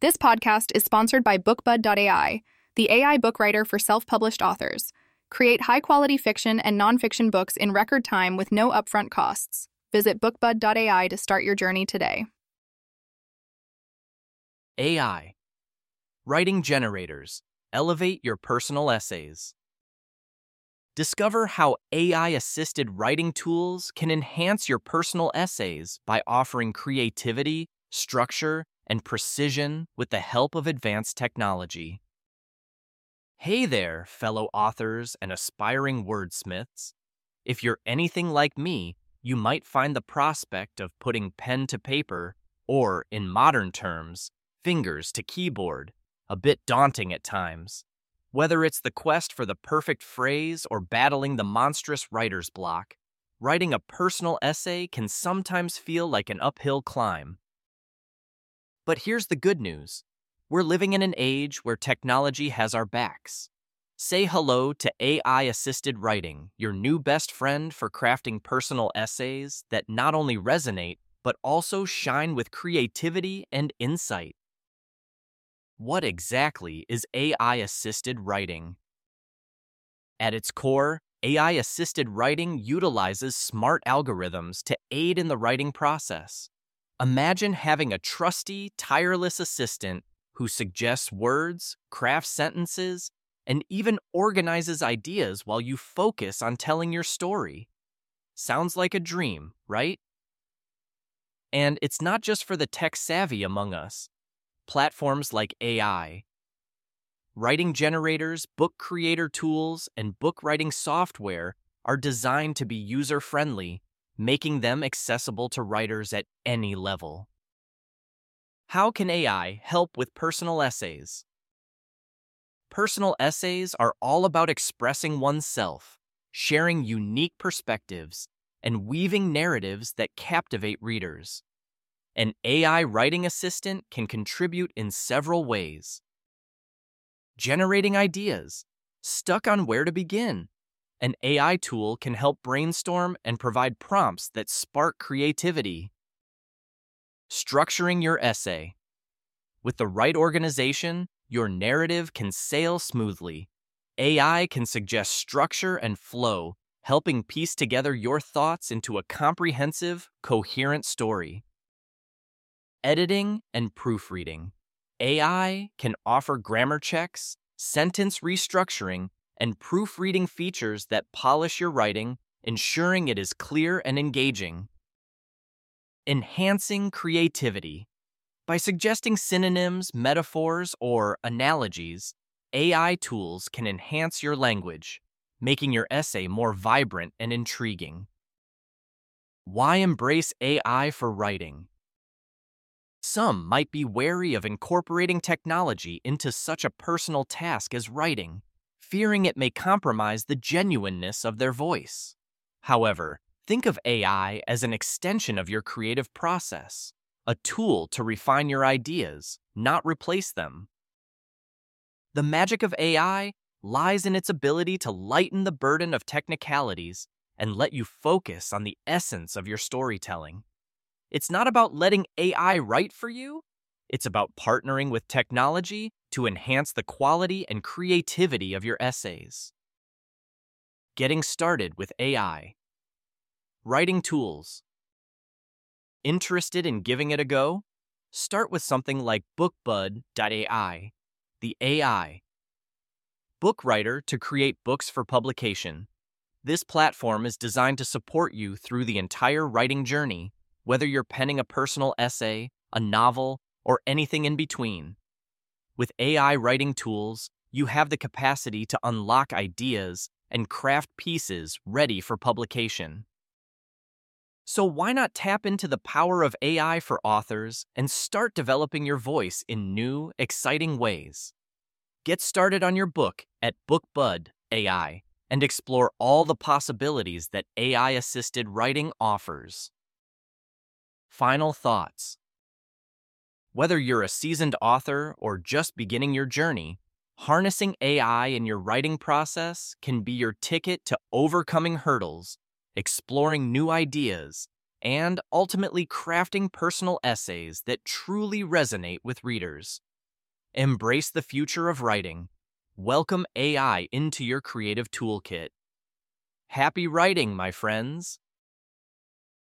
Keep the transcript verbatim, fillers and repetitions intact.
This podcast is sponsored by BookBud dot A I, the A I book writer for self-published authors. Create high-quality fiction and nonfiction books in record time with no upfront costs. Visit BookBud dot A I to start your journey today. A I. Writing generators. Elevate your personal essays. Discover how A I-assisted writing tools can enhance your personal essays by offering creativity, structure, and precision with the help of advanced technology. Hey there, fellow authors and aspiring wordsmiths. If you're anything like me, you might find the prospect of putting pen to paper, or, in modern terms, fingers to keyboard, a bit daunting at times. Whether it's the quest for the perfect phrase or battling the monstrous writer's block, writing a personal essay can sometimes feel like an uphill climb. But here's the good news. We're living in an age where technology has our backs. Say hello to A I-assisted writing, your new best friend for crafting personal essays that not only resonate, but also shine with creativity and insight. What exactly is A I-assisted writing? At its core, A I-assisted writing utilizes smart algorithms to aid in the writing process. Imagine having a trusty, tireless assistant who suggests words, crafts sentences, and even organizes ideas while you focus on telling your story. Sounds like a dream, right? And it's not just for the tech-savvy among us. Platforms like A I, writing generators, book creator tools, and book writing software are designed to be user-friendly, making them accessible to writers at any level. How can A I help with personal essays? Personal essays are all about expressing oneself, sharing unique perspectives, and weaving narratives that captivate readers. An A I writing assistant can contribute in several ways. Generating ideas. Stuck on where to begin? An A I tool can help brainstorm and provide prompts that spark creativity. Structuring your essay. With the right organization, your narrative can sail smoothly. A I can suggest structure and flow, helping piece together your thoughts into a comprehensive, coherent story. Editing and proofreading. A I can offer grammar checks, sentence restructuring, and proofreading features that polish your writing, ensuring it is clear and engaging. Enhancing creativity. By suggesting synonyms, metaphors, or analogies, A I tools can enhance your language, making your essay more vibrant and intriguing. Why embrace A I for writing? Some might be wary of incorporating technology into such a personal task as writing, fearing it may compromise the genuineness of their voice. However, think of A I as an extension of your creative process, a tool to refine your ideas, not replace them. The magic of A I lies in its ability to lighten the burden of technicalities and let you focus on the essence of your storytelling. It's not about letting A I write for you. It's about partnering with technology to enhance the quality and creativity of your essays. Getting started with A I. Writing tools. Interested in giving it a go? Start with something like BookBud dot A I, the A I book writer to create books for publication. This platform is designed to support you through the entire writing journey, whether you're penning a personal essay, a novel, or anything in between. With A I writing tools, you have the capacity to unlock ideas and craft pieces ready for publication. So why not tap into the power of A I for authors and start developing your voice in new, exciting ways? Get started on your book at BookBud dot A I and explore all the possibilities that A I-assisted writing offers. Final thoughts. Whether you're a seasoned author or just beginning your journey, harnessing A I in your writing process can be your ticket to overcoming hurdles, exploring new ideas, and ultimately crafting personal essays that truly resonate with readers. Embrace the future of writing. Welcome A I into your creative toolkit. Happy writing, my friends!